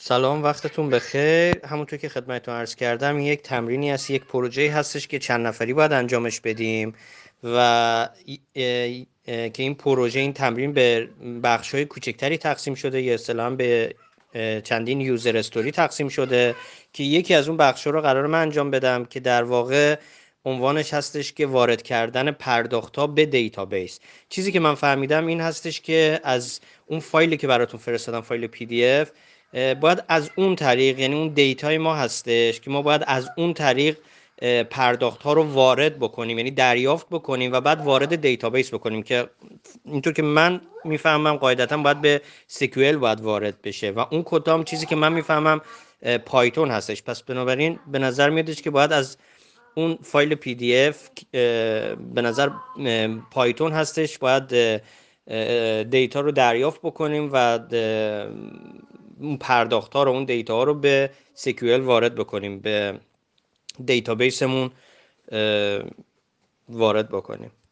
سلام، وقتتون بخیر. همونطور که خدمتتون عرض کردم، یک تمرینی هست، یک پروژه‌ای هستش که چند نفری باید انجامش بدیم و که این پروژه، این تمرین به بخش‌های کوچکتری تقسیم شده یا اصطلاحاً به چندین یوزر استوری تقسیم شده که یکی از اون بخش‌ها رو قرار من انجام بدم که در واقع عنوانش هستش که وارد کردن پرداخت‌ها به دیتابیس. چیزی که من فهمیدم این هستش که از اون فایلی که براتون فرستادم، فایل PDF، باید از اون طریق، یعنی اون دیتای ما هستش که ما باید از اون طریق پرداخت ها رو وارد بکنیم، یعنی دریافت بکنیم و بعد وارد دیتابیس بکنیم که اینطور که من میفهمم قاعدتا باید به سیکوئل باید وارد بشه و اون کدام چیزی که من میفهمم پایتون هستش. پس بنابراین به نظر میادش که باید از اون فایل PDF به نظر پایتون هستش، باید دیتا رو دریافت بکنیم و اون پرداخت ها رو، اون دیتا ها رو به سیکوئل وارد بکنیم، به دیتابیسمون وارد بکنیم.